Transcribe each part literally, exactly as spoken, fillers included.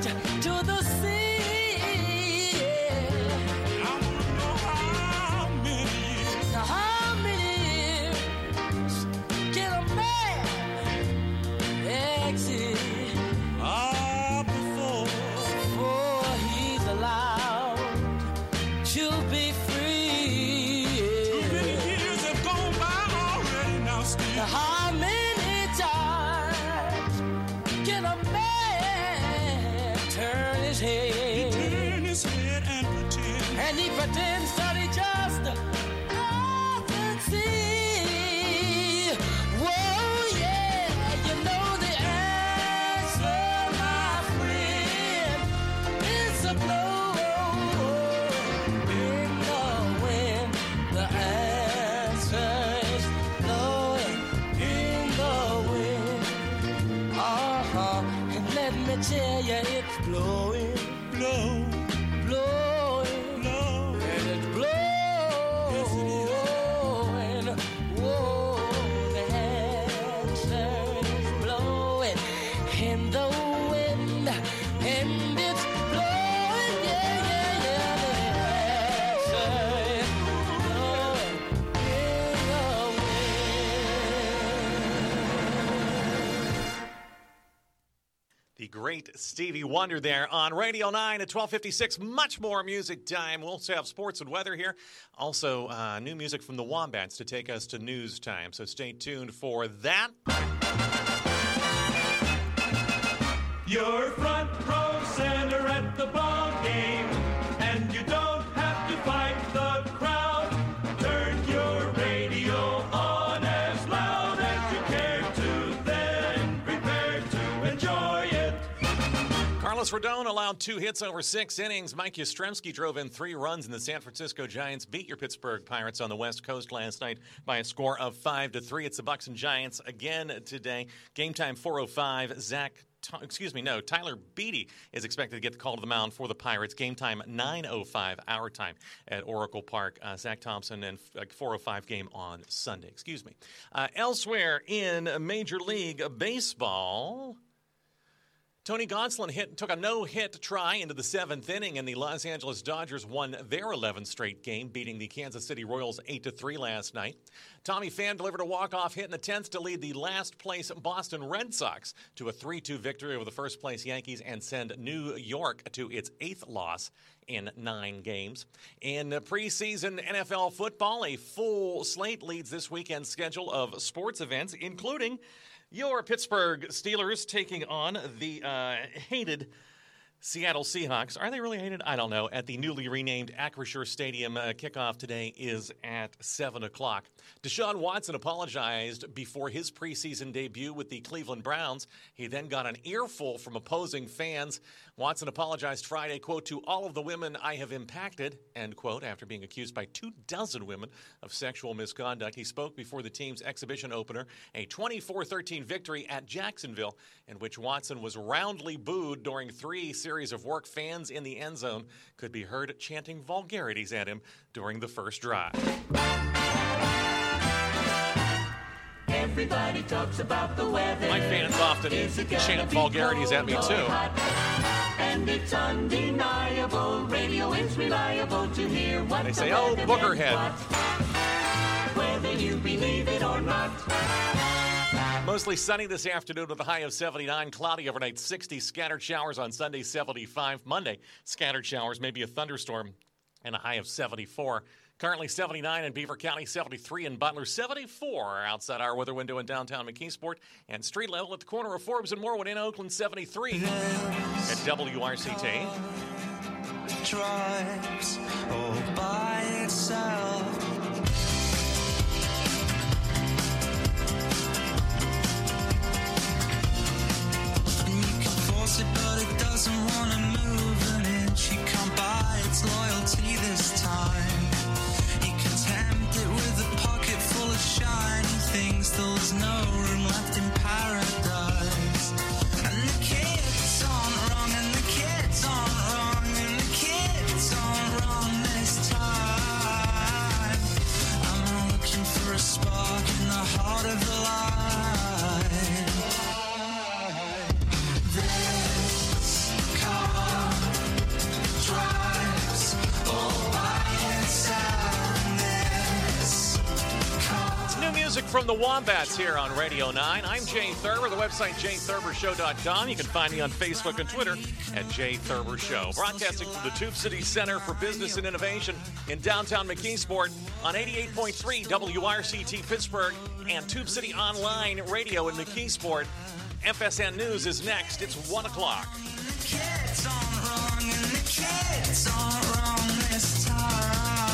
to the sea. I wanna know how many years. How many years can a man exist Ah, before. before he's allowed to be free? Too many years have gone by already now, Steve. How many times can a man turn his head? Turn his head and pretend. And he pretends that he just doesn't see. Whoa, yeah, you know the answer, my friend, is a blow in the wind. The answer is blowing in the wind. Uh-huh, and let me tell you, it's blowing, Blow, blowing. blow. And it's blowing, whoa, the answer is blowing in the wind, and it's blowing, yeah, yeah, yeah, the answer is blowing in the wind. The great Stevie Wonder there on Radio nine at twelve fifty-six. Much more music time. We'll also have sports and weather here. Also, uh, new music from the Wombats to take us to news time. So stay tuned for that. Your front row center at the ball game, and you don't have to fight the crowd. Turn your radio on as loud as you care to, then prepare to enjoy it. Carlos Rodon allowed two hits over six innings. Mike Yastrzemski drove in three runs, and the San Francisco Giants beat your Pittsburgh Pirates on the West Coast last night by a score of five to three. It's the Bucks and Giants again today. Game time four oh five. Zach, excuse me, no, Tyler Beatty is expected to get the call to the mound for the Pirates. Game time nine oh five our time at Oracle Park. Uh, Zach Thompson and uh, four oh five game on Sunday. Excuse me. Uh, elsewhere in Major League Baseball, Tony Gonsolin hit, took a no-hit try into the seventh inning, and the Los Angeles Dodgers won their eleventh straight game, beating the Kansas City Royals eight to three last night. Tommy Pham delivered a walk-off hit in the tenth to lead the last-place Boston Red Sox to a three two victory over the first-place Yankees and send New York to its eighth loss in nine games. In preseason N F L football, a full slate leads this weekend's schedule of sports events, including your Pittsburgh Steelers taking on the uh, hated Seattle Seahawks. Are they really hated? I don't know. At the newly renamed Acrisure Stadium, uh, kickoff today is at seven o'clock. Deshaun Watson apologized before his preseason debut with the Cleveland Browns. He then got an earful from opposing fans. Watson apologized Friday, quote, to all of the women I have impacted, end quote, after being accused by two dozen women of sexual misconduct. He spoke before the team's exhibition opener, a twenty-four thirteen victory at Jacksonville, in which Watson was roundly booed during three series of work. Fans in the end zone could be heard chanting vulgarities at him during the first drive. Everybody talks about the weather. My fans often chant vulgarities at me, too. And it's undeniable. Radio is reliable to hear what They the say, oh, weatherman boogerhead. wants. Whether you believe it or not. Mostly sunny this afternoon with a high of seventy-nine. Cloudy overnight, sixty. Scattered showers on Sunday, seventy-five. Monday, scattered showers, maybe a thunderstorm, and a high of seventy-four. Currently seventy-nine in Beaver County, seventy-three in Butler, seventy-four outside our weather window in downtown McKeesport, and street level at the corner of Forbes and Morwood in Oakland, seventy-three at W R C T. Drives all by itself. And you can force it, but it doesn't want to move an inch. You can't buy its loyalty this time. You can tempt it with a pocket full of shiny things. There's no room left in paradise. And the kids aren't wrong, and the kids aren't wrong, and the kids aren't wrong this time. I'm looking for a spark in the heart of the light. This car music from the Wombats here on Radio nine. I'm Jay Thurber, the website jay thurber show dot com. You can find me on Facebook and Twitter at Jay Thurber Show. Broadcasting from the Tube City Center for Business and Innovation in downtown McKeesport on eighty-eight point three W R C T Pittsburgh and Tube City Online Radio in McKeesport. F S N News is next. It's one o'clock. Kids aren't wrong and the kids aren't wrong this time.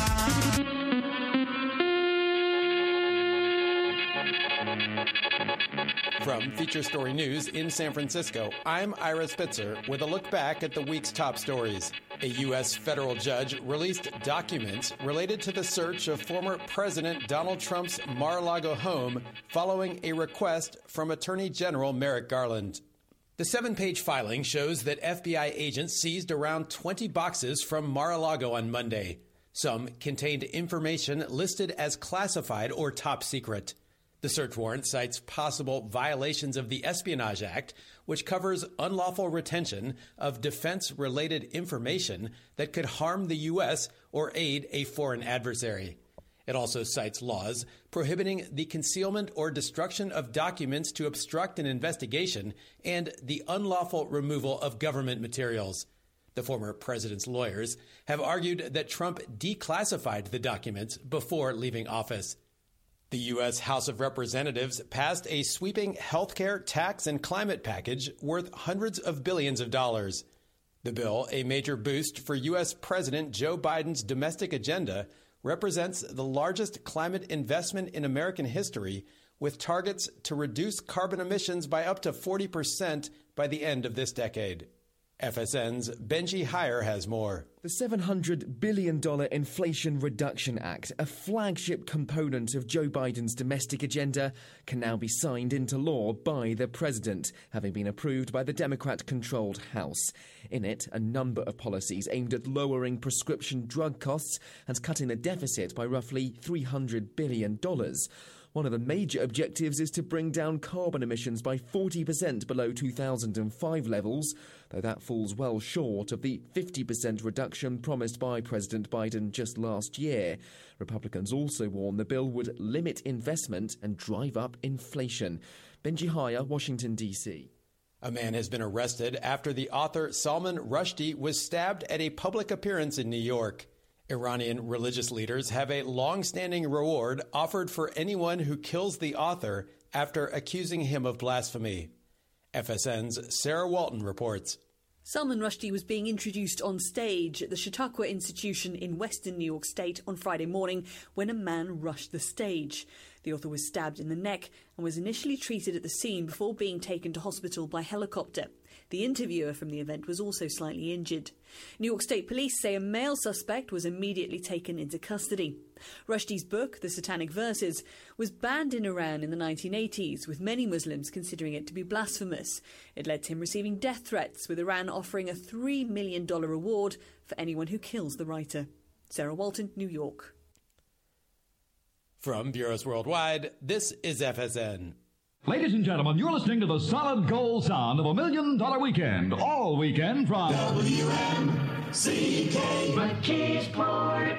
From Feature Story News in San Francisco, I'm Ira Spitzer with a look back at the week's top stories. A U S federal judge released documents related to the search of former President Donald Trump's Mar-a-Lago home following a request from Attorney General Merrick Garland. The seven-page filing shows that F B I agents seized around twenty boxes from Mar-a-Lago on Monday. Some contained information listed as classified or top secret. The search warrant cites possible violations of the Espionage Act, which covers unlawful retention of defense-related information that could harm the U S or aid a foreign adversary. It also cites laws prohibiting the concealment or destruction of documents to obstruct an investigation and the unlawful removal of government materials. The former president's lawyers have argued that Trump declassified the documents before leaving office. The U S House of Representatives passed a sweeping healthcare, tax, and climate package worth hundreds of billions of dollars. The bill, a major boost for U S President Joe Biden's domestic agenda, represents the largest climate investment in American history, with targets to reduce carbon emissions by up to forty percent by the end of this decade. F S N's Benji Heyer has more. The seven hundred billion dollars Inflation Reduction Act, a flagship component of Joe Biden's domestic agenda, can now be signed into law by the president, having been approved by the Democrat-controlled House. In it, a number of policies aimed at lowering prescription drug costs and cutting the deficit by roughly three hundred billion dollars. One of the major objectives is to bring down carbon emissions by forty percent below two thousand five levels, though that falls well short of the fifty percent reduction promised by President Biden just last year. Republicans also warn the bill would limit investment and drive up inflation. Benji Heyer, Washington, D C. A man has been arrested after the author Salman Rushdie was stabbed at a public appearance in New York. Iranian religious leaders have a long-standing reward offered for anyone who kills the author after accusing him of blasphemy. F S N's Sarah Walton reports. Salman Rushdie was being introduced on stage at the Chautauqua Institution in western New York State on Friday morning when a man rushed the stage. The author was stabbed in the neck and was initially treated at the scene before being taken to hospital by helicopter. The interviewer from the event was also slightly injured. New York State police say a male suspect was immediately taken into custody. Rushdie's book, The Satanic Verses, was banned in Iran in the nineteen eighties, with many Muslims considering it to be blasphemous. It led to him receiving death threats, with Iran offering a three million dollars reward for anyone who kills the writer. Sarah Walton, New York. From Bureaus Worldwide, this is F S N. Ladies and gentlemen, you're listening to the solid gold sound of a million dollar weekend. All weekend from W M C K McKeesport.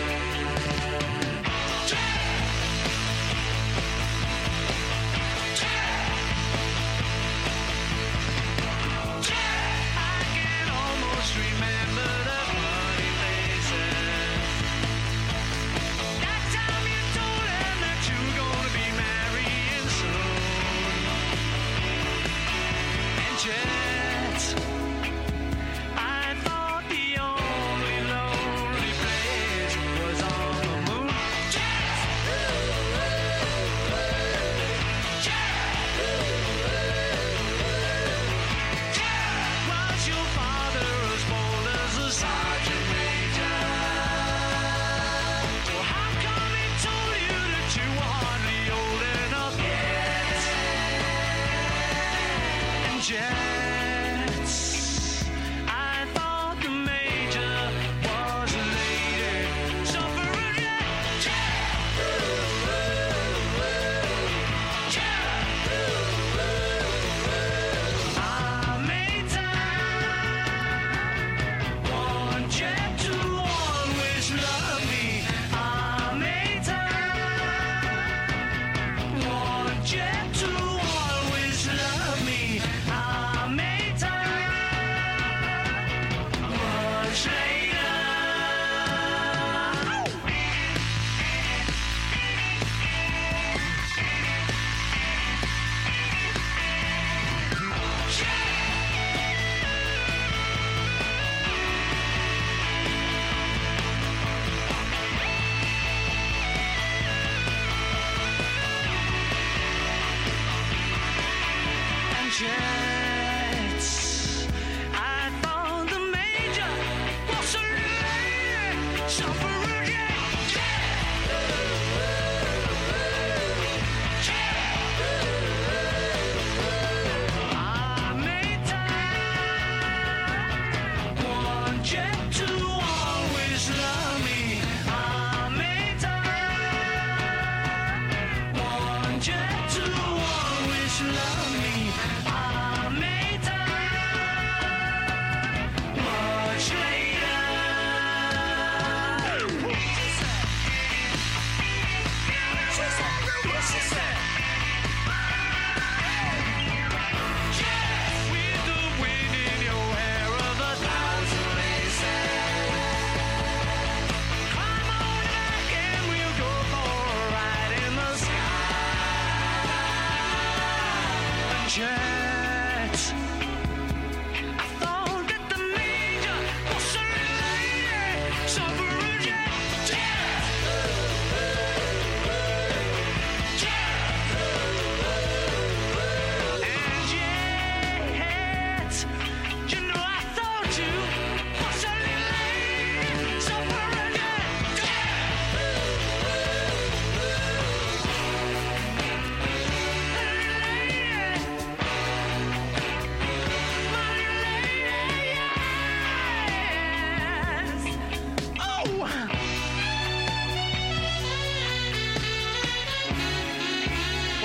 Jack!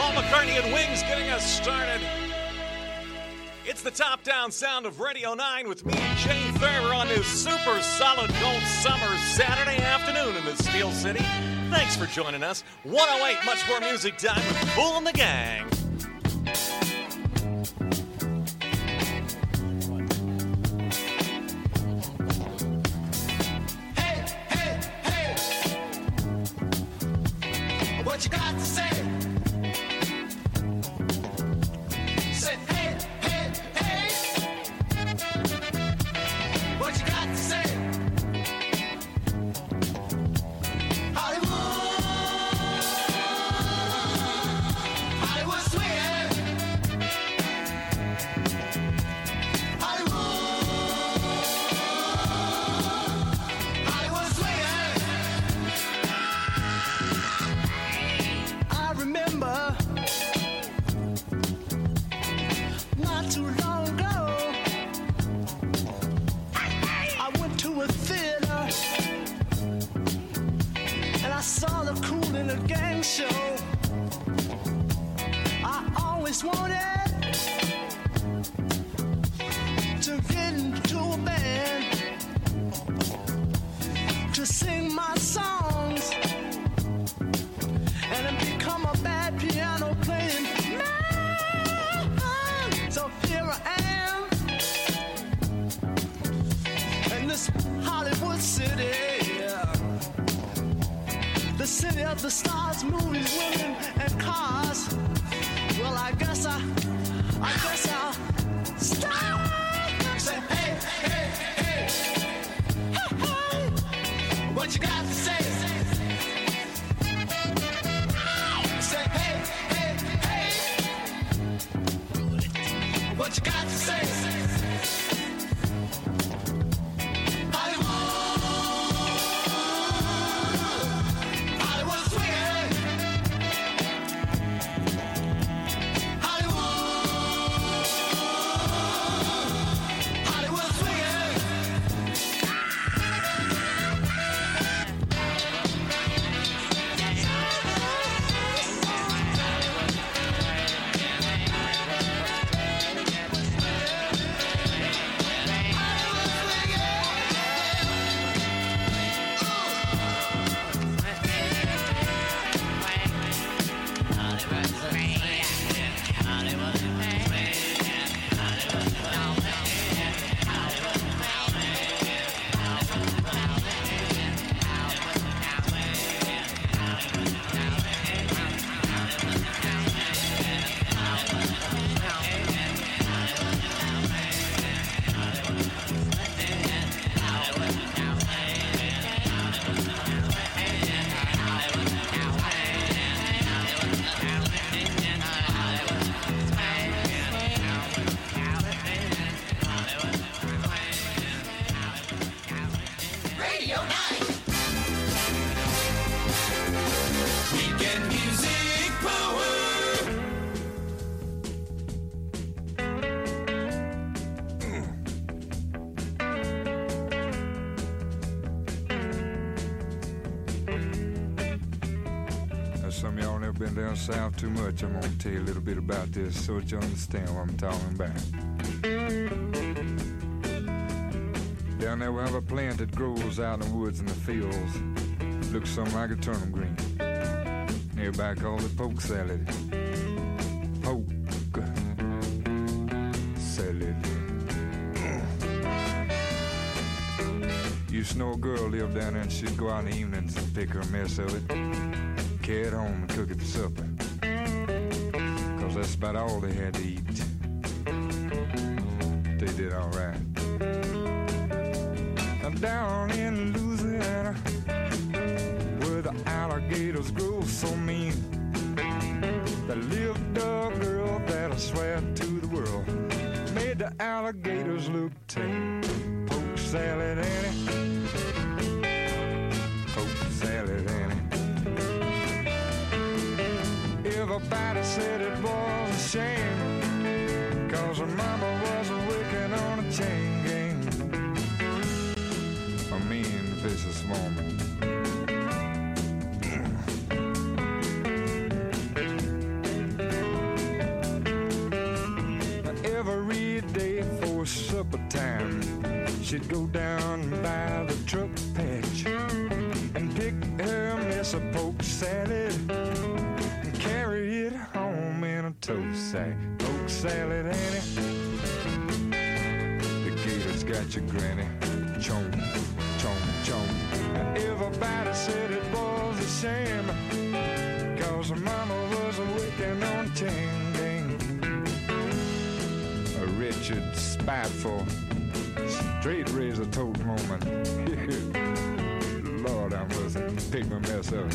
Paul McCartney and Wings getting us started. It's the top-down sound of Radio nine with me, Jay Thurber, on this super solid gold summer Saturday afternoon in the Steel City. Thanks for joining us. one oh eight, much more music time with Kool and the Gang. Hey, hey, hey. What you got to say? Say, hey, hey, hey. What you got to say? Saw the Kool and the Gang show. I always wanted to get into a band to sing my songs and then become a bad piano playing man. So here I am in this Hollywood city. The city of the stars, movies, women, and cars. Well, I guess I, I guess I'll stop. Say, hey, hey, hey, hey, hey. What you got to say? Say, hey, hey, hey. What you got to say? Some of y'all never been down south too much. I'm gonna tell you a little bit about this so that you understand what I'm talking about. Down there we have a plant that grows out in the woods and the fields. Looks something like a turnip green. Everybody calls it poke salad. Poke salad. Used to know a girl lived down there and she'd go out in the evenings and pick her a mess of it. Carry it home and cook it for supper. Cause that's about all they had to eat. They did alright. Now down in Louisiana, where the alligators grow so mean, there lived a girl that I swear to the world made the alligators look tame. Poke salad, Annie. Poke salad, Annie. Everybody said it was a shame, cause her mama was working on a chain gang. A mean, vicious woman. she'd go down by the truck patch and pick her mess of poke salad and carry it home in a tow sack. Poke salad, Annie, the gator's got your granny. Chomp, chomp, chomp. Everybody said it was a shame, cause her mama was working on chain gang. A wretched, spiteful, straight razor tote moment. Lord, I must pick my mess up.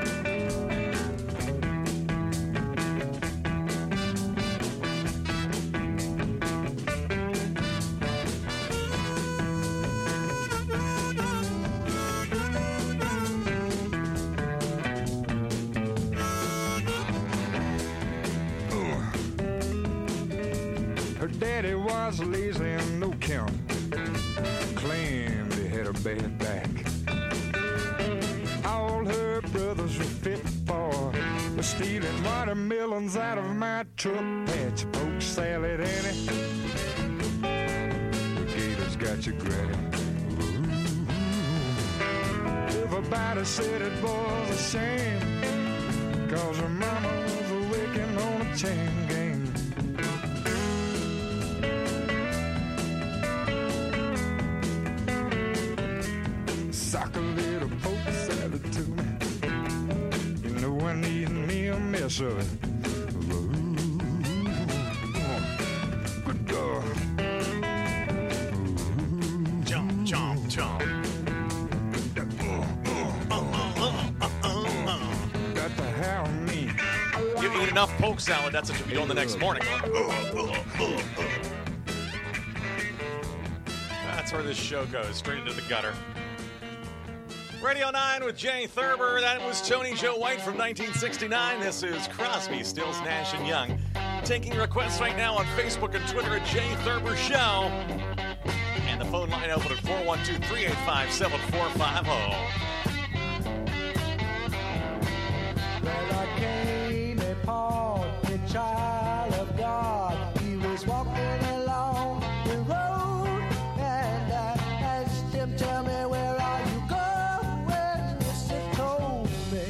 Daddy was lazy and no count, claimed he had a bad back. All her brothers were fit for was stealing watermelons out of my truck patch. Poke salad, Annie, the gator's got your granny. Ooh. Everybody said it was a shame, cause her mama was working on a chain gang. Sock a little poke salad to me. You know I need me a mess of it. Ooh, good God. Jump, jump, jump. Got to have me. You eat enough poke salad, that's what you'll be doing the next morning. That's where this show goes, straight into the gutter. Radio nine with Jay Thurber. That was Tony Joe White from nineteen sixty-nine. This is Crosby, Stills, Nash and Young. Taking requests right now on Facebook and Twitter at Jay Thurber Show. And the phone line open at four one two, three eight five, seven four five zero. Well, I came upon the child of God. He was walking along the road, and I asked him, tell me, where are you going? He told me,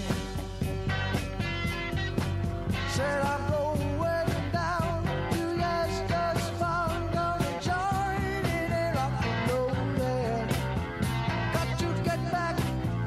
said I'm going down to Leicester's farm, gonna join in a rock and roll band. Got to get back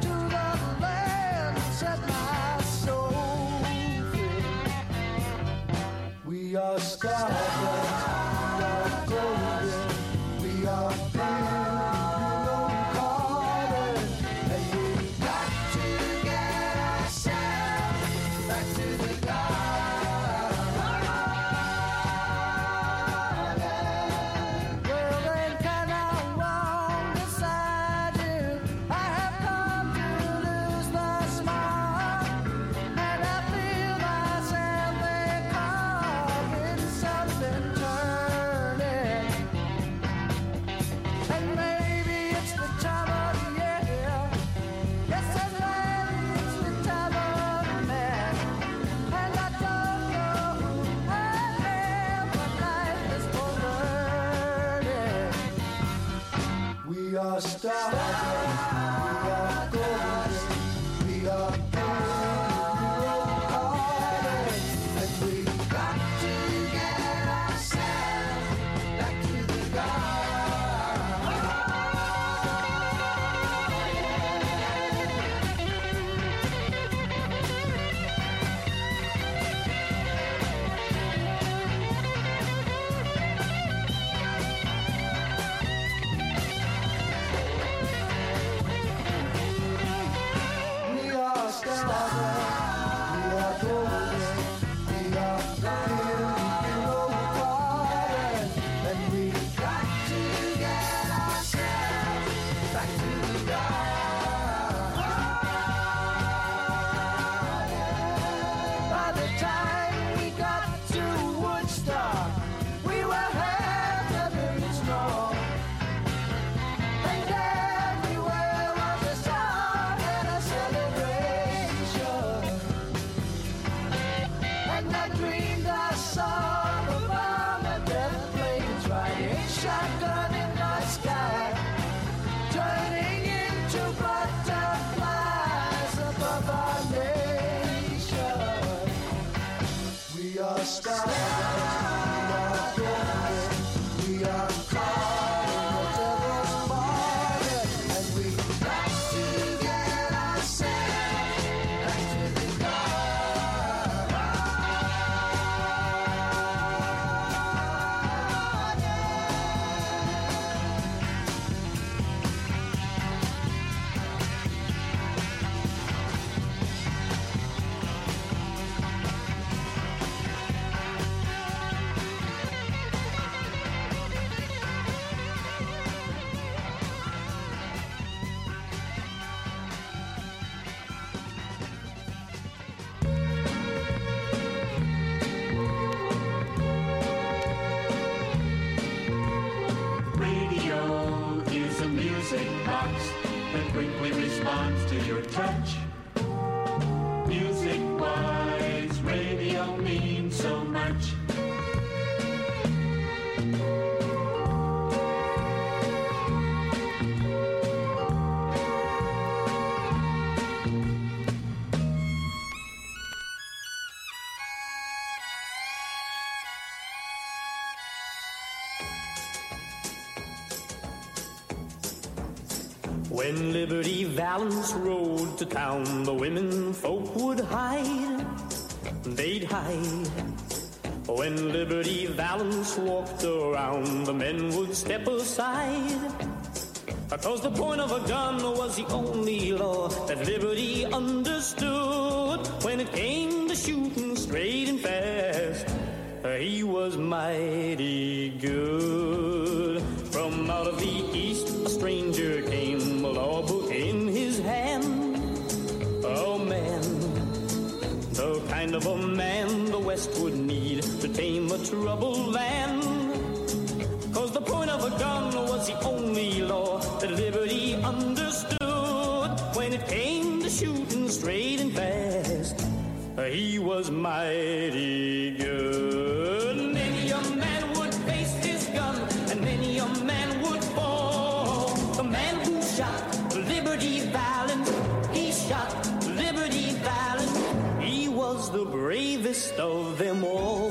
Radio is a music box that quickly responds to your touch. Music-wise, radio means so much. When Liberty Valance rode to town, the women folk would hide, they'd hide. When Liberty Valance walked around, the men would step aside. Cause the point of a gun was the only law that Liberty understood. When it came to shooting straight and fast, he was mighty good. From out of the east, a stranger came, a law book in his hand. Oh man, the kind of a man the West would need to tame a troubled land. Cause the point of a gun was the only law that Liberty understood. When it came to shooting straight and fast, he was mighty good. Many a man would face his gun, and many a man would fall. The man who shot Liberty Valance, he shot Liberty Valance. He was the bravest of them all.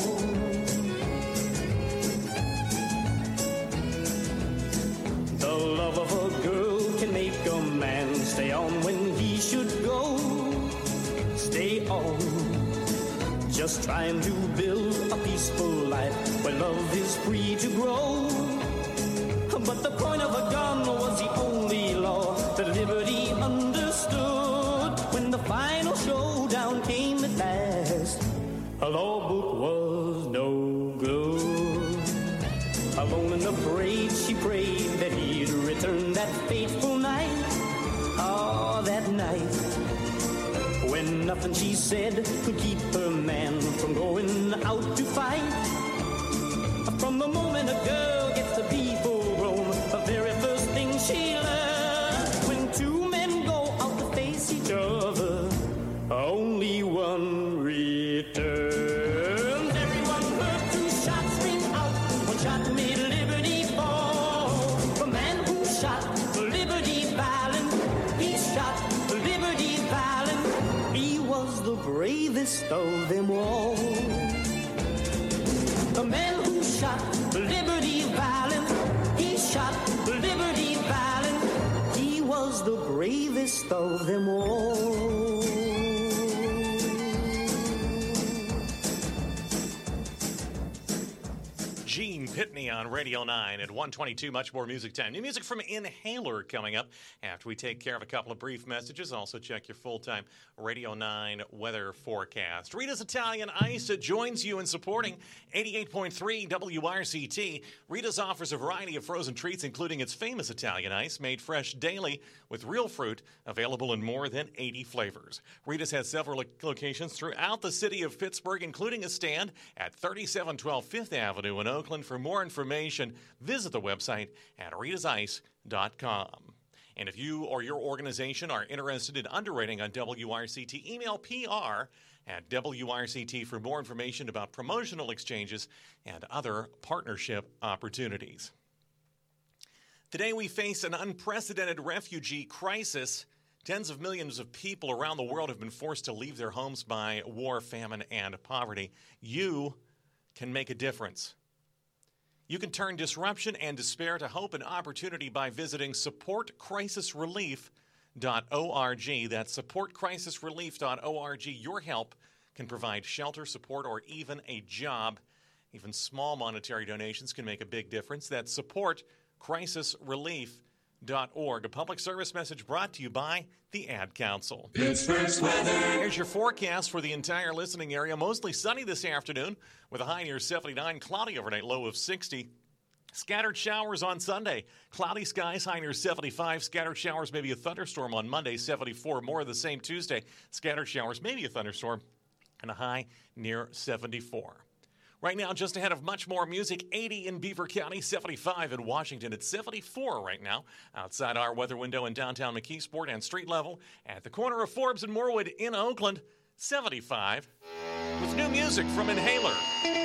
The love of a girl can make a man stay on when he should go. Stay on, just trying to build a peaceful life where love is free to grow. But the point of a gun was the only law that Liberty understood. When the final showdown came at last, a law book was no good. Alone and afraid, she prayed that he'd return that fateful night. Ah, that night, when nothing she said could keep her man from going out to fight. From the moment a girl gets to be full grown, the very first thing she learns, when two men go out to face each other, only one returns. Everyone heard two shots ring out, one shot made Liberty fall. The man who shot Liberty Valance, he shot Liberty Valance. He was the bravest of them all. The man who shot Liberty Valance, he shot Liberty Valance. He was the bravest of them all. Gene Pitney on Radio nine at one twenty-two, much more music time. New music from Inhaler coming up after we take care of a couple of brief messages. Also check your full-time Radio nine weather forecast. Rita's Italian Ice joins you in supporting eighty-eight point three W R C T. Rita's offers a variety of frozen treats, including its famous Italian Ice, made fresh daily with real fruit, available in more than eighty flavors. Rita's has several lo- locations throughout the city of Pittsburgh, including a stand at thirty-seven twelve Fifth Avenue in Oakland. For more information, visit the website at ritas ice dot com. And if you or your organization are interested in underwriting on W R C T, email P R at W R C T for more information about promotional exchanges and other partnership opportunities. Today we face an unprecedented refugee crisis. Tens of millions of people around the world have been forced to leave their homes by war, famine, and poverty. You can make a difference. You can turn disruption and despair to hope and opportunity by visiting support crisis relief dot org. That's support crisis relief dot org. Your help can provide shelter, support, or even a job. Even small monetary donations can make a big difference. That's support crisis relief dot org. A public service message brought to you by the Ad Council. Pittsburgh's weather. Here's your forecast for the entire listening area. Mostly sunny this afternoon with a high near seventy-nine, cloudy overnight, low of sixty. Scattered showers on Sunday. Cloudy skies, high near seventy-five. Scattered showers, maybe a thunderstorm on Monday, seventy-four. More of the same Tuesday. Scattered showers, maybe a thunderstorm, and a high near seventy-four. Right now, just ahead of much more music, eighty in Beaver County, seventy-five in Washington. It's seventy-four right now outside our weather window in downtown McKeesport and street level at the corner of Forbes and Moorwood in Oakland, seventy-five. With new music from Inhaler.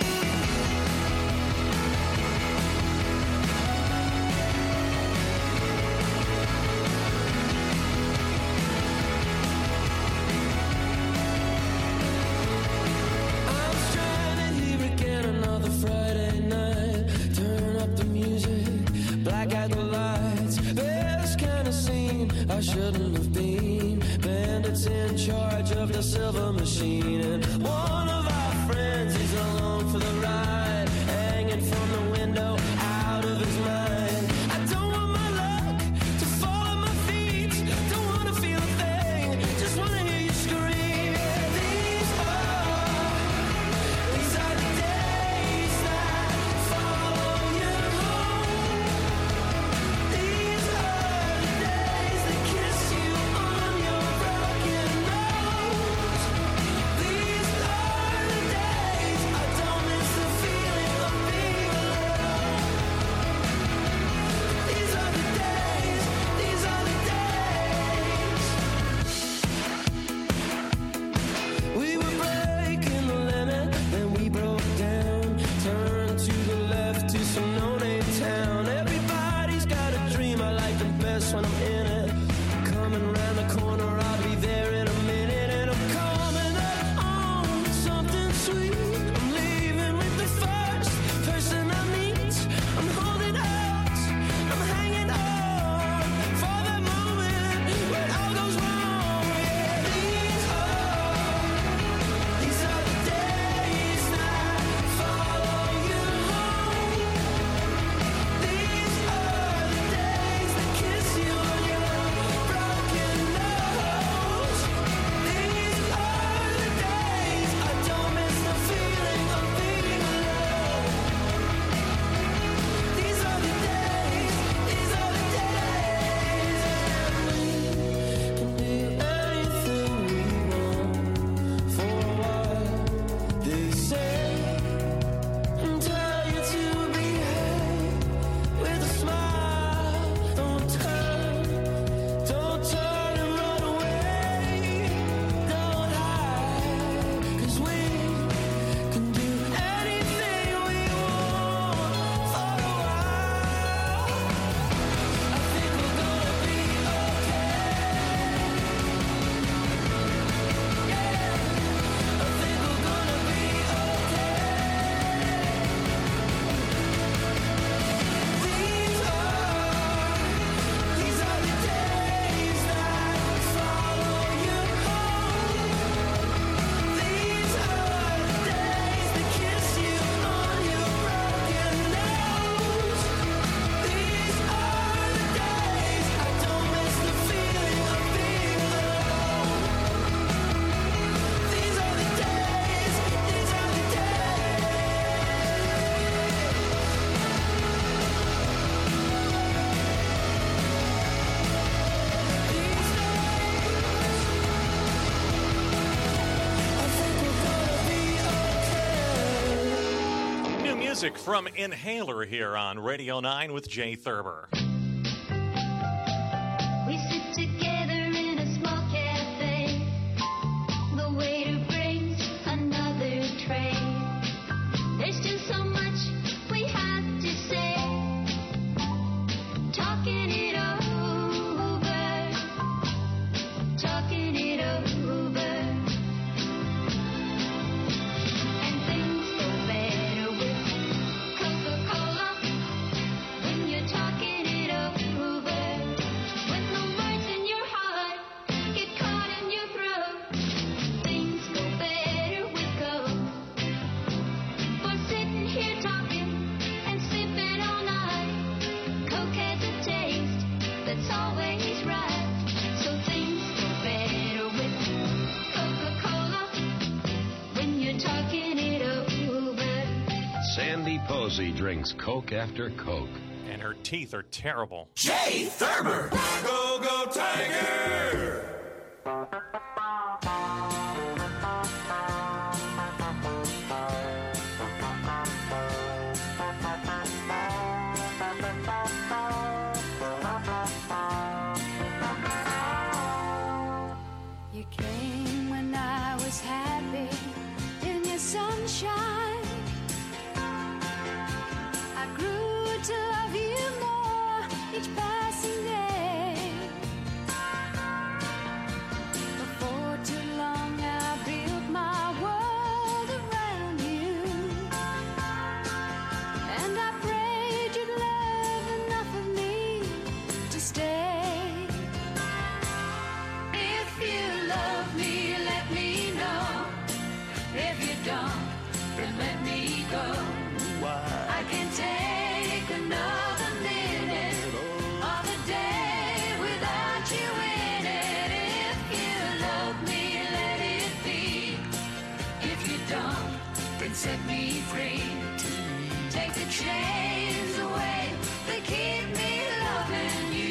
I shouldn't have been. Bandits in charge of the silver machine, and one of our friends is along for the ride, hanging from the window, out of his mind. I don't want my luck to fall at my feet. Don't want to feel a thing. Just want to hear you scream. These are, these are the days that follow you home. These are the days that kiss you on your broken nose. These are the days I don't miss the feeling of being alone. These are the days, these are the days. We were breaking the limit, then we broke down. Turned to the left to some no-name town. Everybody's got a dream, I like them best when I'm in it. Coming around the corner, I'll be there in a minute. And I'm coming up on something sweet. I'm leaving with the first person I meet. I'm holding out, I'm hanging on for that moment when it all goes wrong. Yeah, these are, these are the days that follow you home. These are the days that kiss you on your broken nose. These are the days I don't miss the feeling of being alone. These are the days, these are the days. And we can do anything we want for a while. They say and tell you to behave with a smile. Don't turn, don't turn and run away. Don't hide, 'cause we can do anything we want for a while. I think we're gonna be okay. Yeah, I think we're gonna be okay. These are, these are the days that follow you home. These are the days that kiss you on your broken nose. These are the days I don't miss the feeling of being alone. These are the days, these are the New music from Inhaler here on Radio nine with Jay Thurber. We sit together in a small cafe. The waiter brings another tray. There's still so much we have to say. Talking it over. Talking it over. And things go better Nancy Posey drinks Coke after Coke. And her teeth are terrible. Jay Thurber. Go, go, Tiger. You came when I was happy in your sunshine. I grew to love you more each passing day. Before too long I built my world around you, and I prayed you'd love enough of me to stay. If you love me, let me know. If you don't, then let me go. I can take another minute of the day without you in it. If you love me, let it be. If you don't, then set me free. Take the chains away that keep me loving you.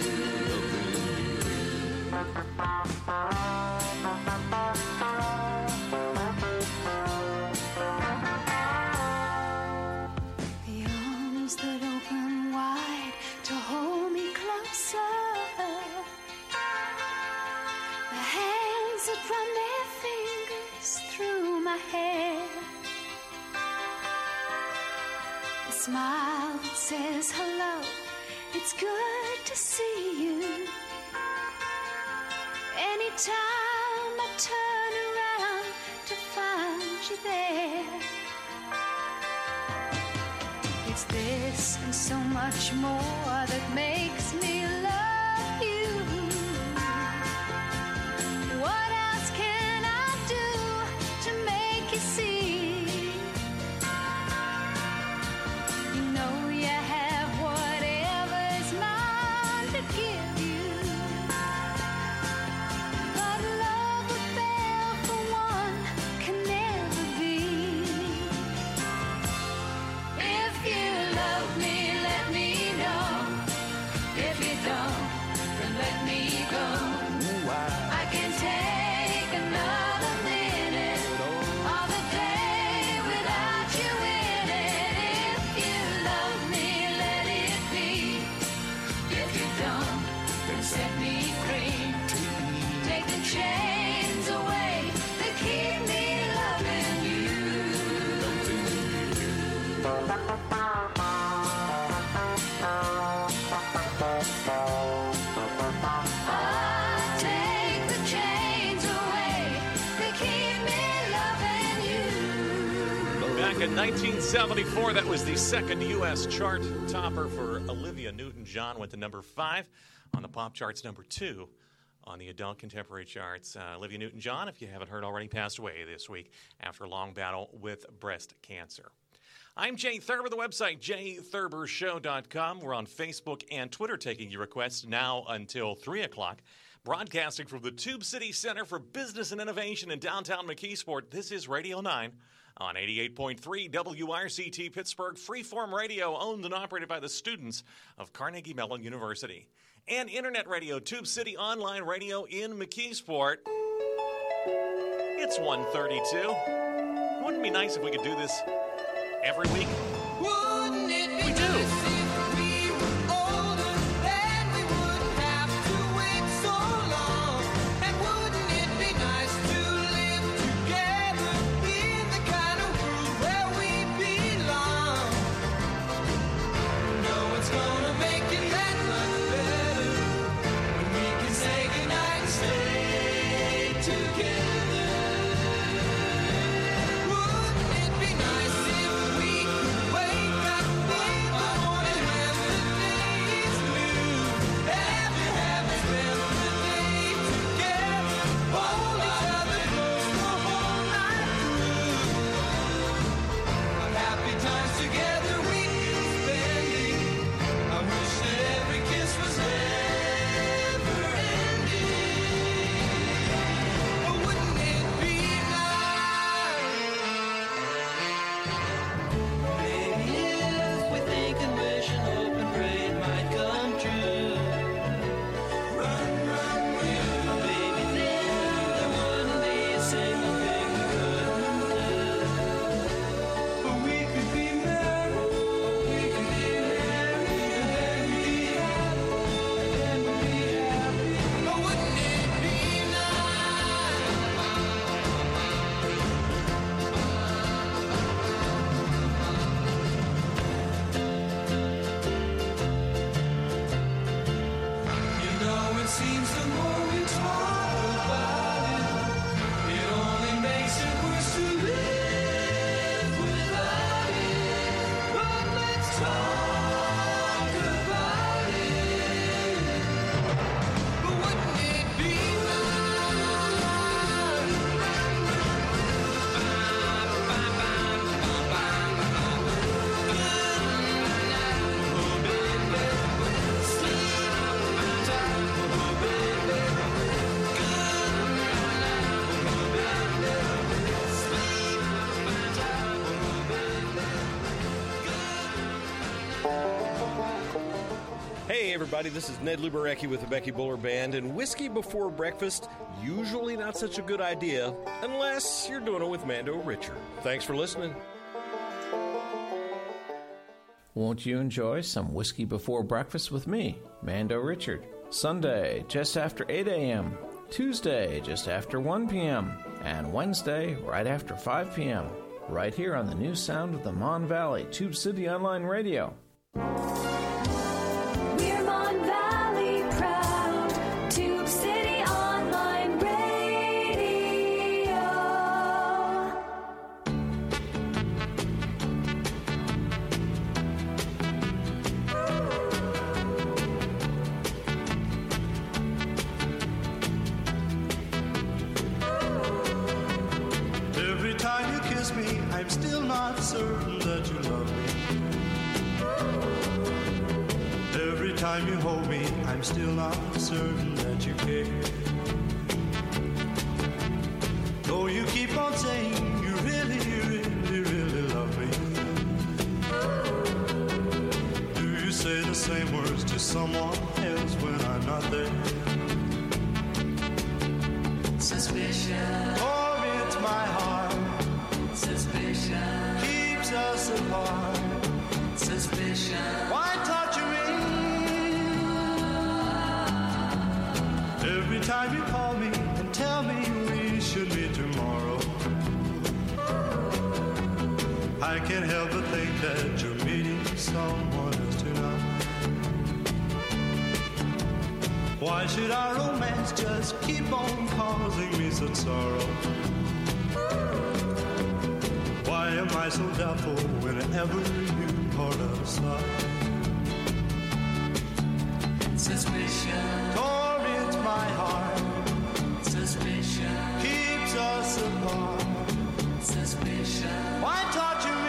The arms that open wide to hold me closer, the hands that run their fingers through my hair, the smile that says hello, it's good to see you. Anytime I turn around to find you there, it's this and so much more that makes me love you. What else can I do to make you see? You know you have whatever's mine to give you. But love affair for one can never be. If you love me, let me know. If you don't, then let me go. I can take another minute of the day without you in it. If you love me, let it be. If you don't, then set me free. Take the chains away that keep me loving you. Ah, take the chains away that keep me loving you. Back in nineteen seventy-four, that was the second U S chart topper for Olivia Newton-John, went to number five on the pop charts, number two on the adult contemporary charts. Uh, Olivia Newton-John, if you haven't heard already, passed away this week after a long battle with breast cancer. I'm Jay Thurber, the website, jay thurber show dot com. We're on Facebook and Twitter taking your requests now until three o'clock. Broadcasting from the Tube City Center for Business and Innovation in downtown McKeesport, this is Radio nine on eighty-eight point three W R C T Pittsburgh, freeform radio owned and operated by the students of Carnegie Mellon University. And internet radio, Tube City Online Radio in McKeesport. It's one thirty-two. Wouldn't it be nice if we could do this every week? Wouldn't it be We do. nice if we were older, then we wouldn't have to wait so long? And wouldn't it be nice to live together in the kind of world where we belong? No one's gonna make it that much better when we can say goodnight and stay together. Wouldn't it be nice if we could anything we couldn't do. But we could be married, we could be married, and then we'd be happy, and then we'd be happy. But wouldn't it be You know, it seems the more we talk about it, it only makes it worse to live without it. But let's talk about it. But wouldn't it be Hey everybody, this is Ned Luberecki with the Becky Buller Band, and whiskey before breakfast, usually not such a good idea, unless you're doing it with Mando Richard. Thanks for listening. Won't you enjoy some whiskey before breakfast with me, Mando Richard? Sunday, just after eight a.m., Tuesday, just after one p.m., and Wednesday, right after five p.m., right here on the new sound of the Mon Valley Tube City Online Radio. We're Mon Valley proud, Tube City Online Radio. Every time you kiss me, I'm still not certain that you love me. Every time you hold me, I'm still not certain that you care. Though you keep on saying you really, really, really love me. Do you say the same words to someone else when I'm not there? Suspicion. Torments my heart. Suspicion. Keeps us apart. Suspicion. Why torture me? Every time you call me and tell me we should meet tomorrow, I can't help but think that you're meeting someone else tonight. Why should our romance just keep on causing me such sorrow? Why am I so doubtful whenever you part aside? Suspicion. Torments my heart. Suspicion. Keeps us apart. Suspicion. Why torture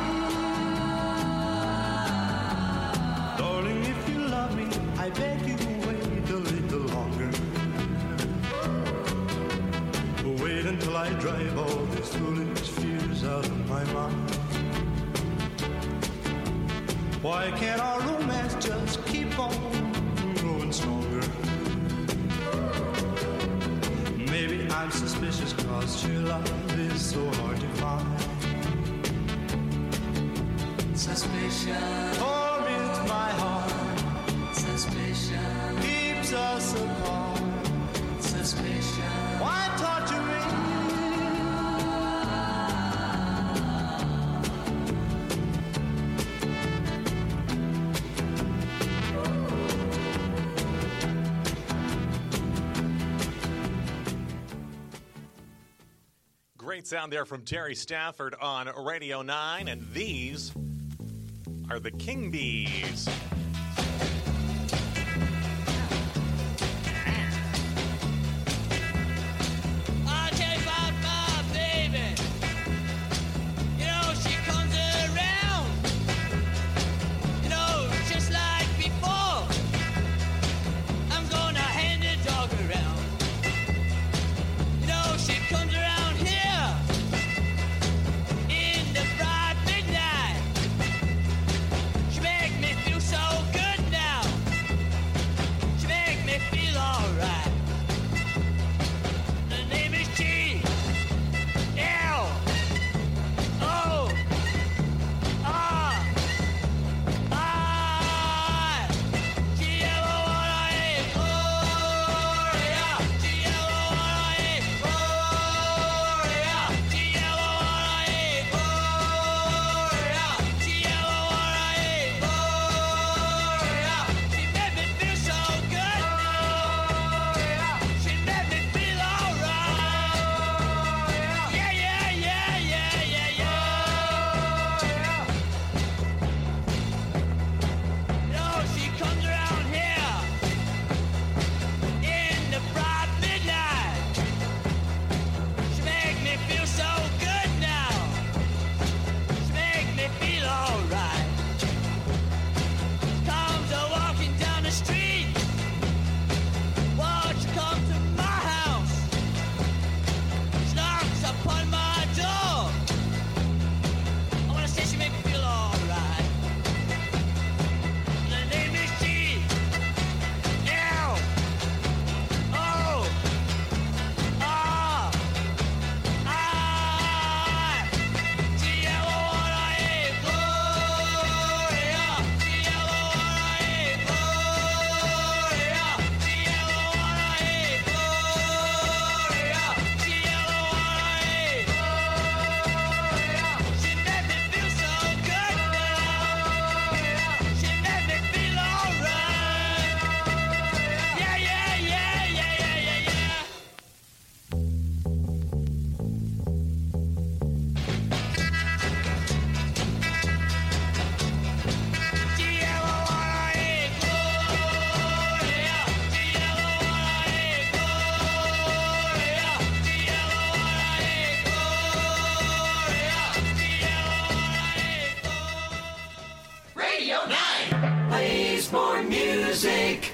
me? Darling, if you love me, I beg you wait a little longer. Wait until I drive all these foolish fears out of my mind. Why can't our romance just keep on growing stronger? Maybe I'm suspicious cause your love is so hard to find. Suspicion. Torments my heart. Suspicion. Keeps us apart. Suspicion. Why torture me? Great sound there from Terry Stafford on Radio nine, and these are the King Bees. I'll tell you about my baby. You know, she comes around, you know, just like before. I'm gonna hand the dog around. You know, she comes around here in the bright midnight. She makes me feel so music.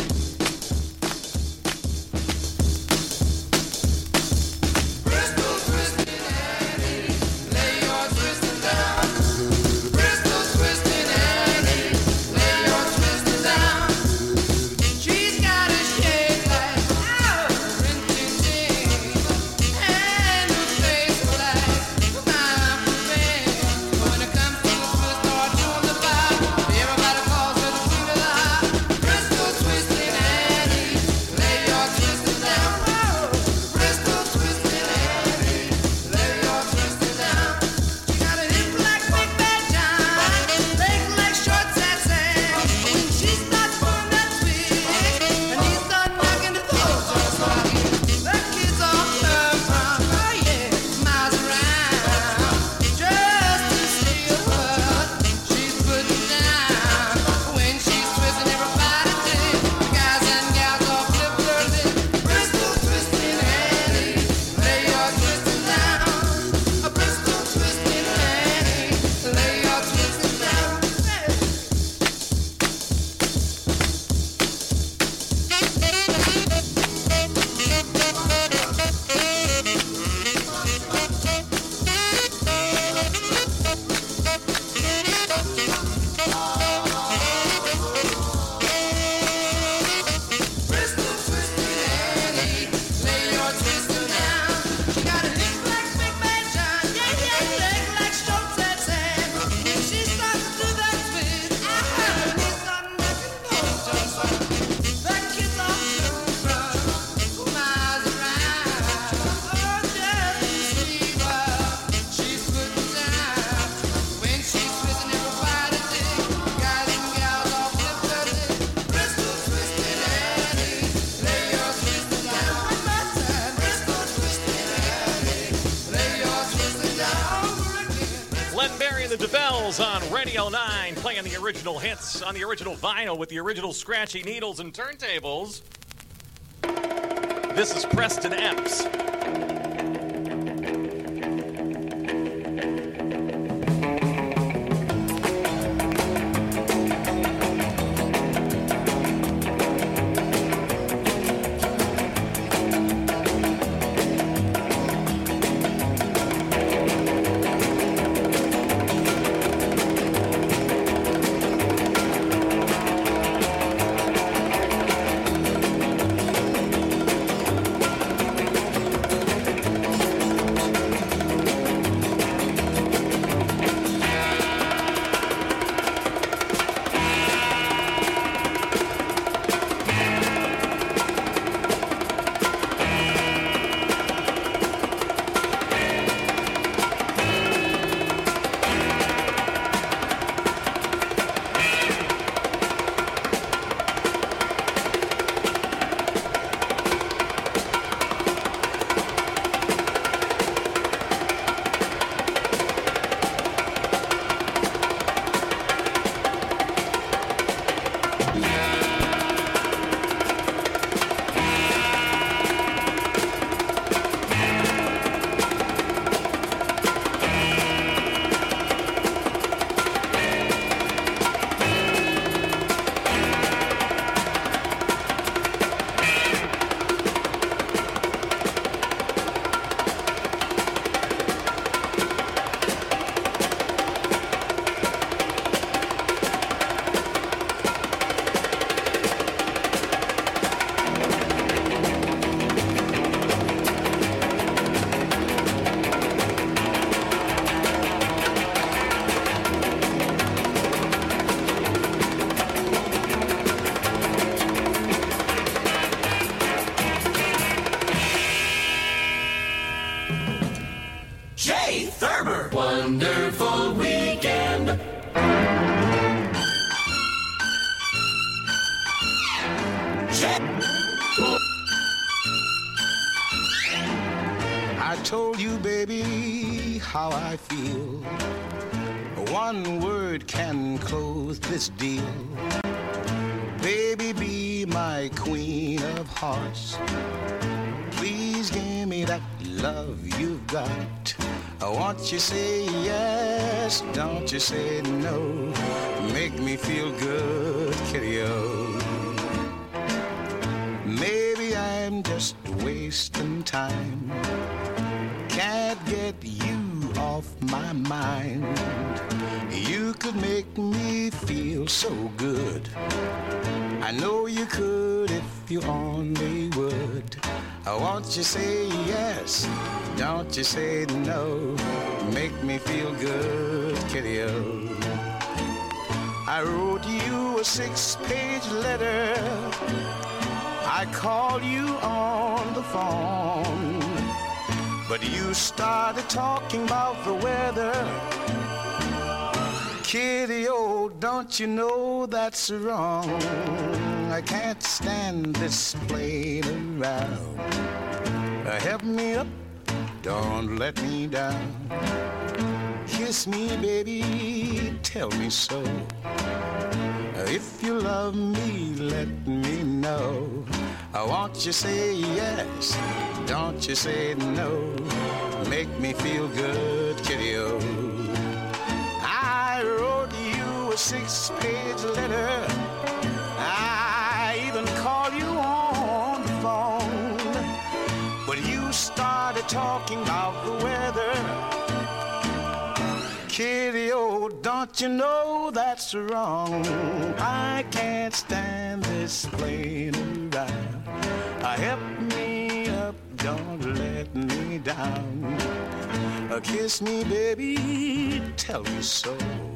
On Radio nine, playing the original hits on the original vinyl with the original scratchy needles and turntables. This is Preston Epps. Wonderful weekend. I told you, baby, how I feel. One word can close this deal. Baby, be my queen of hearts. Please give me that love you've got. Won't you say yes? Don't you say no? Make me feel good, kitty-o. Maybe I'm just wasting time. Can't get you off my mind. You could make me feel so good. I know you could if you only would. Won't you say yes? Don't you say no? Make me feel good, kitty-o. I wrote you a six-page letter. I called you on the phone. But you started talking about the weather. Kitty-o, don't you know that's wrong? I can't stand this playing around. Uh, help me up, don't let me down. Kiss me, baby, tell me so. Uh, if you love me, let me know. Uh, won't you say yes? Don't you say no? Make me feel good, kitty-o. I wrote you a six-page letter. I even called you on the phone. But you started talking about the weather. Kitty-o, don't you know that's wrong? I can't stand this playing around. Uh, help me up, don't let me down. Uh, kiss me, baby, tell me so.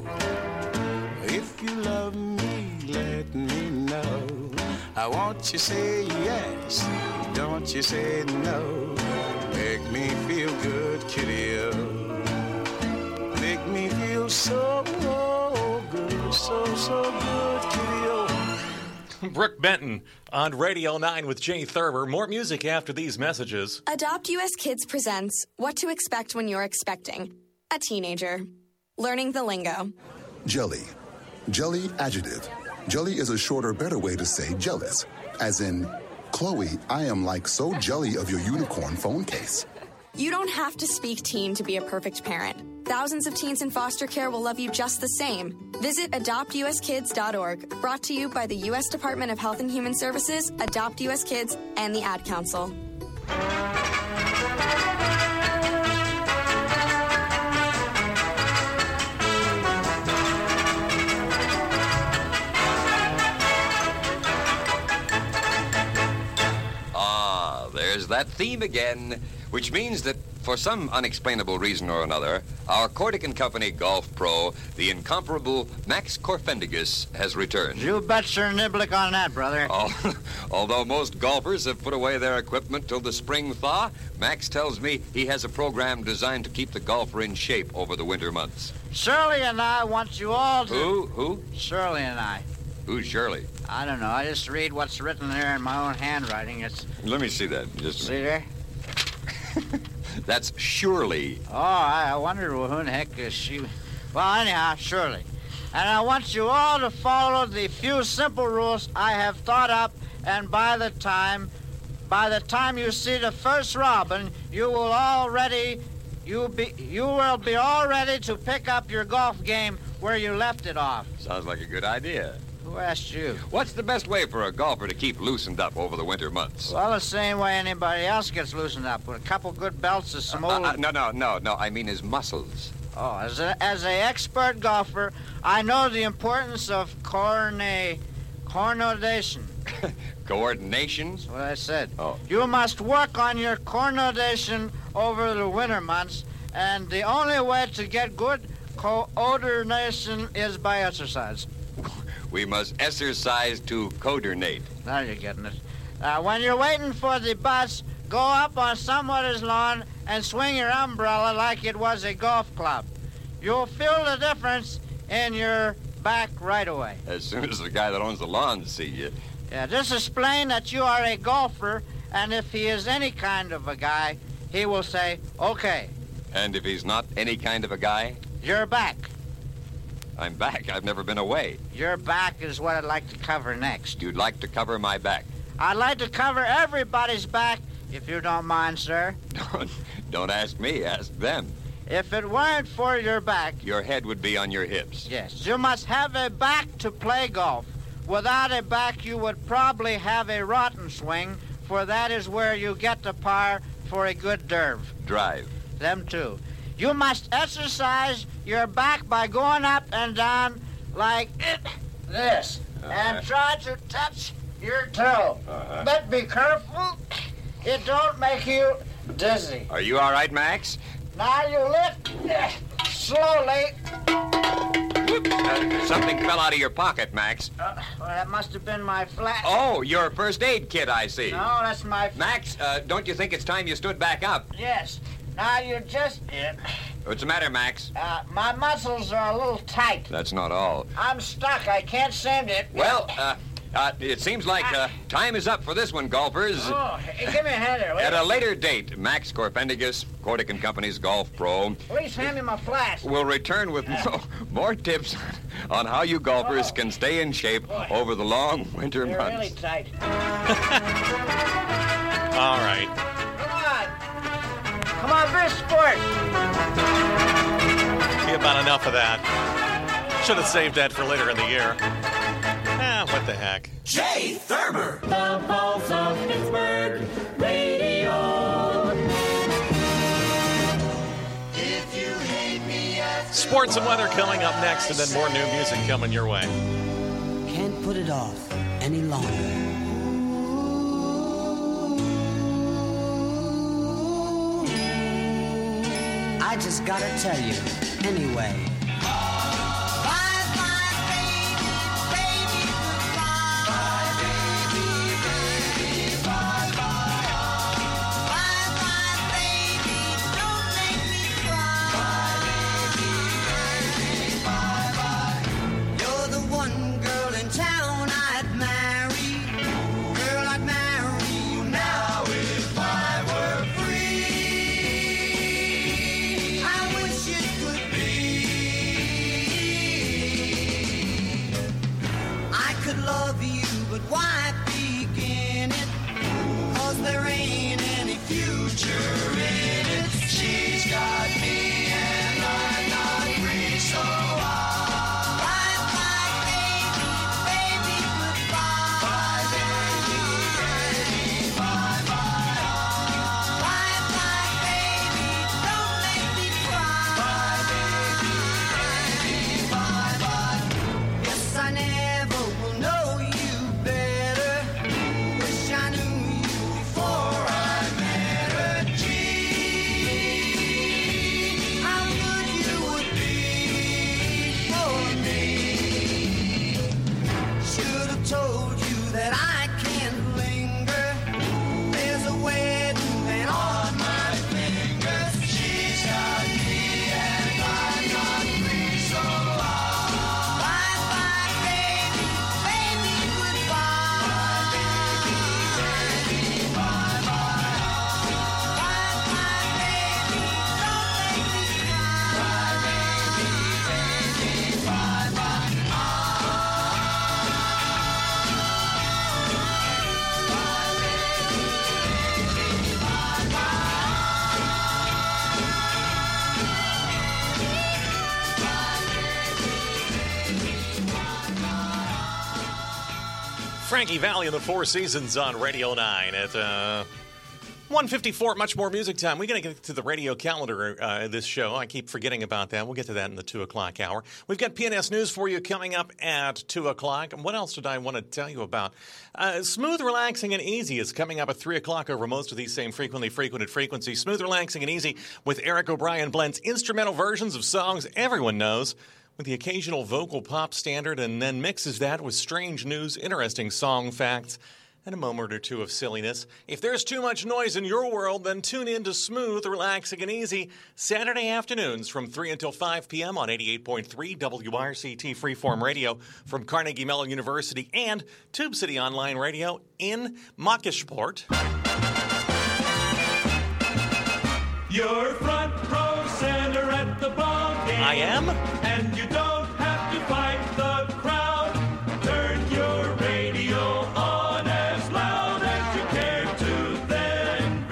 If you love me, let me know. I want you say yes, don't you say no. Make me feel good, kitty-o. Make me feel so good, so, so good, kitty-o. Brooke Benton on Radio nine with Jay Thurber. More music after these messages. Adopt U S Kids presents What to Expect When You're Expecting a Teenager. Learning the lingo. Jelly. Jelly adjective. Jelly is a shorter, better way to say jealous. As in, Chloe, I am like so jelly of your unicorn phone case. You don't have to speak teen to be a perfect parent. Thousands of teens in foster care will love you just the same. Visit adopt u s kids dot org. Brought to you by the U S Department of Health and Human Services, Adopt U S Kids, and the Ad Council. Ah, there's that theme again, which means that for some unexplainable reason or another, our Cordic and Company golf pro, the incomparable Max Korfendigus, has returned. You bet your niblick on that, brother. Oh, although most golfers have put away their equipment till the spring thaw, Max tells me he has a program designed to keep the golfer in shape over the winter months. Shirley and I want you all to... Who? Who? Shirley and I. Who's Shirley? I don't know. I just read what's written there in my own handwriting. It's... Let me see that. Just a See there? That's Shirley. Oh, I, I wondered well, who in the heck is she... Well, anyhow, Shirley. And I want you all to follow the few simple rules I have thought up, and by the time... By the time you see the first robin, you will already... You be you will be all ready to pick up your golf game where you left it off. Sounds like a good idea. Who asked you? What's the best way for a golfer to keep loosened up over the winter months? Well, the same way anybody else gets loosened up, with a couple good belts and some Uh, old... uh, no, no, no, no. I mean his muscles. Oh, as a, as a expert golfer, I know the importance of corne... coordination. Coordination? That's what I said. Oh. You must work on your coordination over the winter months, and the only way to get good coordination is by exercise. We must exercise to coordinate. Now you're getting it. Uh, when you're waiting for the bus, go up on somebody's lawn and swing your umbrella like it was a golf club. You'll feel the difference in your back right away. As soon as the guy that owns the lawn sees you. Yeah, just explain that you are a golfer, and if he is any kind of a guy, he will say, okay. And if he's not any kind of a guy? You're back. I'm back. I've never been away. Your back is what I'd like to cover next. You'd like to cover my back? I'd like to cover everybody's back if you don't mind, sir. Don't, don't ask me, ask them. If it weren't for your back... Your head would be on your hips. Yes, you must have a back to play golf. Without a back, you would probably have a rotten swing, for that is where you get the par for a good derv. Drive. Them too. You must exercise your back by going up and down like it, this, uh-huh. and try to touch your toe. Uh-huh. But be careful, it don't make you dizzy. Are you all right, Max? Now you lift uh, slowly. Whoop. Uh, something fell out of your pocket, Max. Uh, well, that must have been my flash. Oh, your first aid kit, I see. No, that's my... Max, uh, don't you think it's time you stood back up? Yes. Now you just... Uh, What's the matter, Max? Uh, my muscles are a little tight. That's not all. I'm stuck. I can't send it. Well, uh... Uh, it seems like uh, time is up for this one, golfers. Oh, hey, give me a hand there, will At you? a later date, Max Corpendigus, Cordic and Company's Golf Pro, Please hand me my flash. will return with more, more tips on how you golfers can stay in shape over the long winter You're months. really tight. All right. Come on. Come on, be a sport. Be about enough of that. Should have saved that for later in the year. Ah, what the heck. Jay Thurber. The Pulse of Pittsburgh Radio. If you hate me as Sports and weather coming up next, and then more new music coming your way. Can't put it off any longer. I just gotta tell you, anyway. Frankie Valli and the Four Seasons on Radio nine at uh, one fifty-four. Much more music time. We're going to get to the radio calendar uh, this show. I keep forgetting about that. We'll get to that in the two o'clock hour. We've got P N S News for you coming up at two o'clock. And what else did I want to tell you about? Uh, Smooth, Relaxing, and Easy is coming up at three o'clock over most of these same frequently frequented frequencies. Smooth, Relaxing, and Easy with Eric O'Brien blends instrumental versions of songs everyone knows with the occasional vocal pop standard, and then mixes that with strange news, interesting song facts, and a moment or two of silliness. If there's too much noise in your world, then tune in to Smooth, Relaxing, and Easy Saturday afternoons from three until five p.m. on eighty-eight point three W R C T Freeform Radio from Carnegie Mellon University and Tube City Online Radio in Makishport. You're front row center at the ball game. I am. And you don't have to fight the crowd. Turn your radio on as loud as you care to then.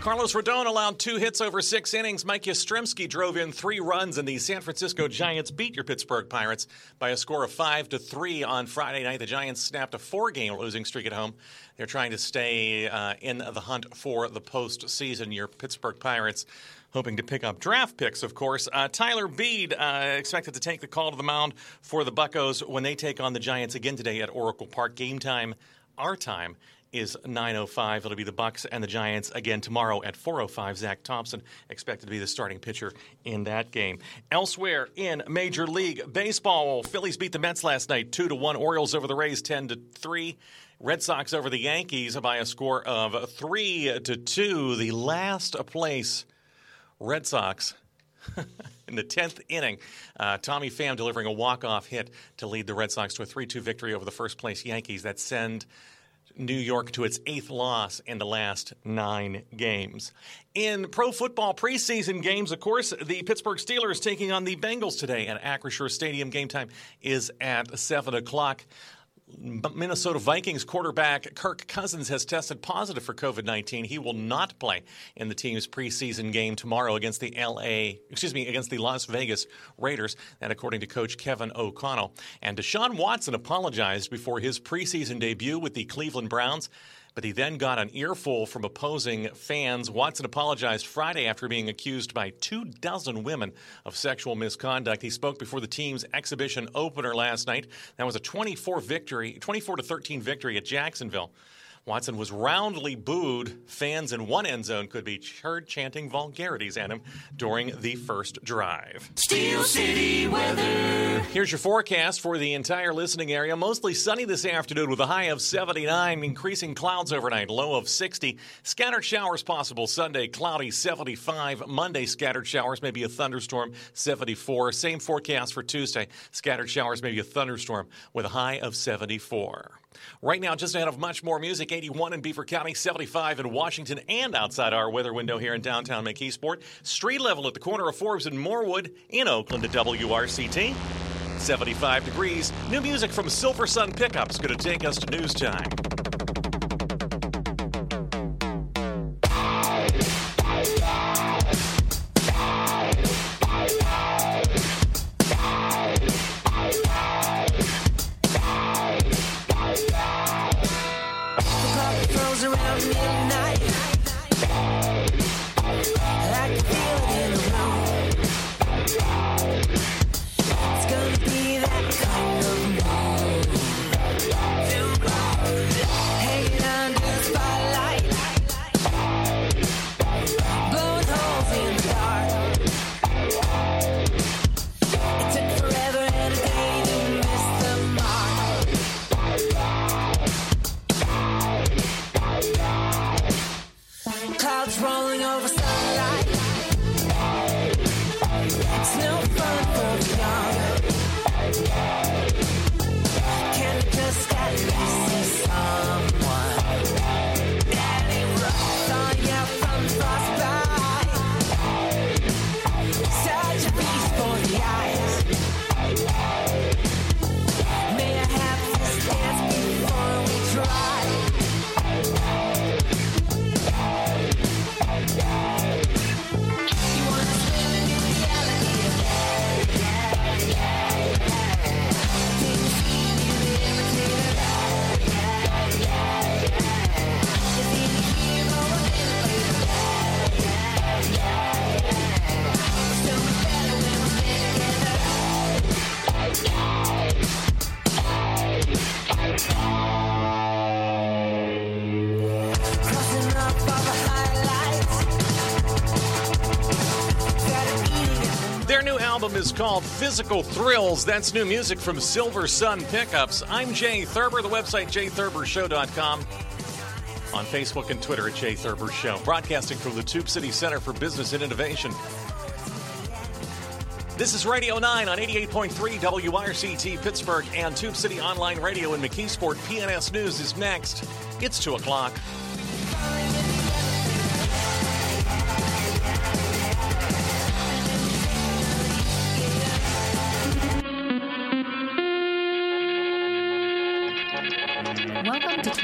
Carlos Rodon allowed two hits over six innings. Mike Yastrzemski drove in three runs, and the San Francisco Giants beat your Pittsburgh Pirates by a score of five to three on Friday night. The Giants snapped a four-game losing streak at home. They're trying to stay uh, in the hunt for the postseason. Your Pittsburgh Pirates hoping to pick up draft picks, of course. Uh, Tyler Beede uh, expected to take the call to the mound for the Buccos when they take on the Giants again today at Oracle Park. Game time, our time, is nine oh five. It'll be the Bucs and the Giants again tomorrow at four oh five. Zach Thompson expected to be the starting pitcher in that game. Elsewhere in Major League Baseball, Phillies beat the Mets last night two to one. Orioles over the Rays ten to three. Red Sox over the Yankees by a score of three to two. The last place Red Sox in the tenth inning. Uh, Tommy Pham delivering a walk-off hit to lead the Red Sox to a three two victory over the first-place Yankees that send New York to its eighth loss in the last nine games. In pro football preseason games, of course, the Pittsburgh Steelers taking on the Bengals today at Acrisure Stadium. Game time is at seven o'clock. Minnesota Vikings quarterback Kirk Cousins has tested positive for covid nineteen. He will not play in the team's preseason game tomorrow against the L A, excuse me, against the Las Vegas Raiders, and according to coach Kevin O'Connell. And Deshaun Watson apologized before his preseason debut with the Cleveland Browns, but he then got an earful from opposing fans. Watson apologized Friday after being accused by two dozen women of sexual misconduct. He spoke before the team's exhibition opener last night. That was a twenty-four victory, twenty-four to thirteen victory at Jacksonville. Watson was roundly booed. Fans in one end zone could be heard chanting vulgarities at him during the first drive. Steel City weather. Here's your forecast for the entire listening area. Mostly sunny this afternoon with a high of seventy-nine. Increasing clouds overnight, low of sixty. Scattered showers possible Sunday, cloudy, seventy-five. Monday, scattered showers, maybe a thunderstorm, seventy-four. Same forecast for Tuesday. Scattered showers, maybe a thunderstorm with a high of seventy-four. Right now, just ahead of much more music, eighty-one in Beaver County, seventy-five in Washington, and outside our weather window here in downtown McKeesport. Street level at the corner of Forbes and Morewood in Oakland at W R C T. seventy-five degrees. New music from Silver Sun Pickups going to take us to news time. Around midnight, I can feel it in the room. It's gonna be that kind of mood. Hanging under the spotlight, blowing holes in the dark. It took forever and a day to miss the mark. Clouds rolling over sunlight. It's no fun for the young. Can we just at least see someone? Daddy runs on you from the frostbite. Such a feast for the eyes. May I have this dance before we try? Their new album is called Physical Thrills. That's new music from Silver Sun Pickups. I'm Jay Thurber, the website jay thurber show dot com. On Facebook and Twitter at Jay Thurber Show. Broadcasting from the Tube City Center for Business and Innovation. This is Radio nine on eighty-eight point three W R C T Pittsburgh and Tube City Online Radio in McKeesport. P N S News is next. It's two o'clock. Welcome to twenty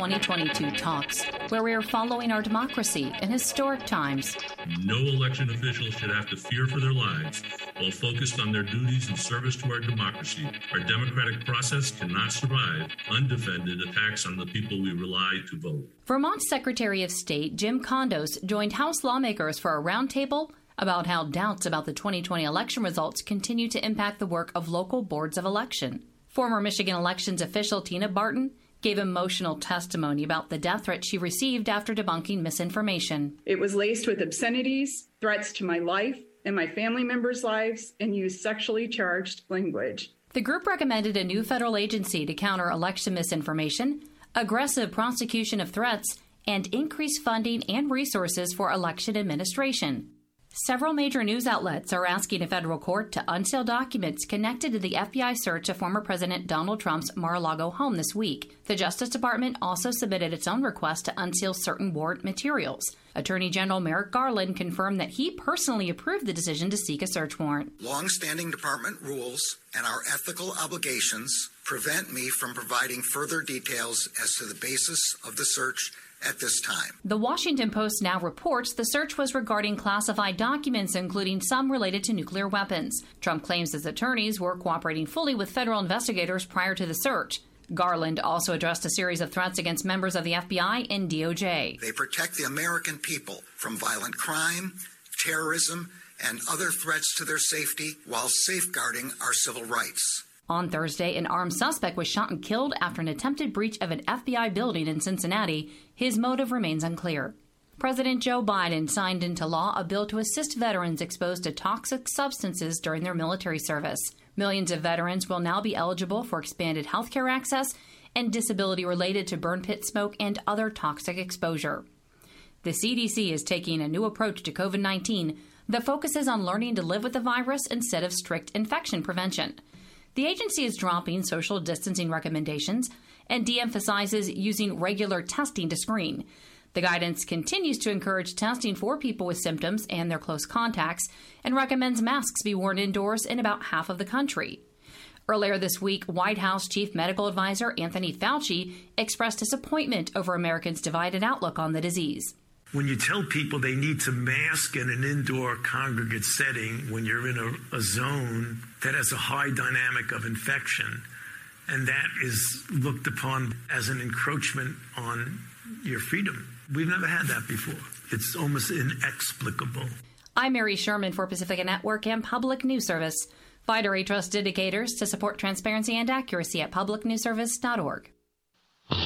twenty twenty-two talks, where we are following our democracy in historic times. No election officials should have to fear for their lives while focused on their duties in service to our democracy. Our democratic process cannot survive undefended attacks on the people we rely to vote. Vermont Secretary of State Jim Kondos joined House lawmakers for a roundtable about how doubts about the twenty twenty election results continue to impact the work of local boards of election. Former Michigan elections official Tina Barton gave emotional testimony about the death threat she received after debunking misinformation. It was laced with obscenities, threats to my life and my family members' lives, and used sexually charged language. The group recommended a new federal agency to counter election misinformation, aggressive prosecution of threats, and increased funding and resources for election administration. Several major news outlets are asking a federal court to unseal documents connected to the F B I search of former President Donald Trump's Mar-a-Lago home this week. The Justice Department also submitted its own request to unseal certain warrant materials. Attorney General Merrick Garland confirmed that he personally approved the decision to seek a search warrant. Long-standing department rules and our ethical obligations prevent me from providing further details as to the basis of the search at this time. The Washington Post now reports the search was regarding classified documents, including some related to nuclear weapons. Trump claims his attorneys were cooperating fully with federal investigators prior to the search. Garland also addressed a series of threats against members of the F B I and D O J. They protect the American people from violent crime, terrorism, and other threats to their safety while safeguarding our civil rights. On Thursday, an armed suspect was shot and killed after an attempted breach of an F B I building in Cincinnati. His motive remains unclear. President Joe Biden signed into law a bill to assist veterans exposed to toxic substances during their military service. Millions of veterans will now be eligible for expanded health care access and disability related to burn pit smoke and other toxic exposure. The C D C is taking a new approach to COVID nineteen that focuses on learning to live with the virus instead of strict infection prevention. The agency is dropping social distancing recommendations and de-emphasizes using regular testing to screen. The guidance continues to encourage testing for people with symptoms and their close contacts and recommends masks be worn indoors in about half of the country. Earlier this week, White House Chief Medical Advisor Anthony Fauci expressed disappointment over Americans' divided outlook on the disease. When you tell people they need to mask in an indoor congregate setting when you're in a, a zone that has a high dynamic of infection, and that is looked upon as an encroachment on your freedom. We've never had that before. It's almost inexplicable. I'm Mary Sherman for Pacifica Network and Public News Service. Find our trust indicators to support transparency and accuracy at public news service dot org. This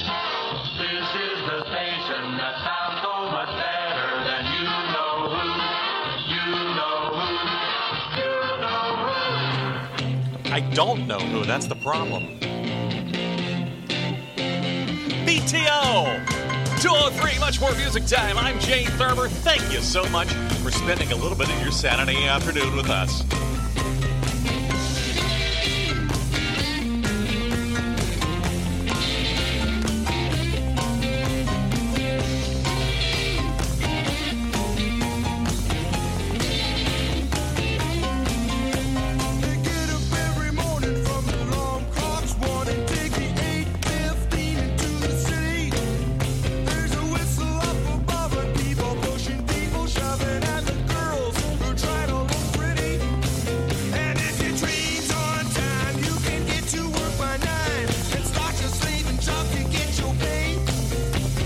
is the station that sounds so much better than you know who. You know who. You know who. I don't know who. That's the problem. B T O two oh three, much more music time. I'm Jay Thurber. Thank you so much for spending a little bit of your Saturday afternoon with us.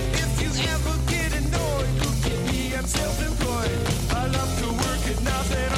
Self-employed, I love to work at nothing.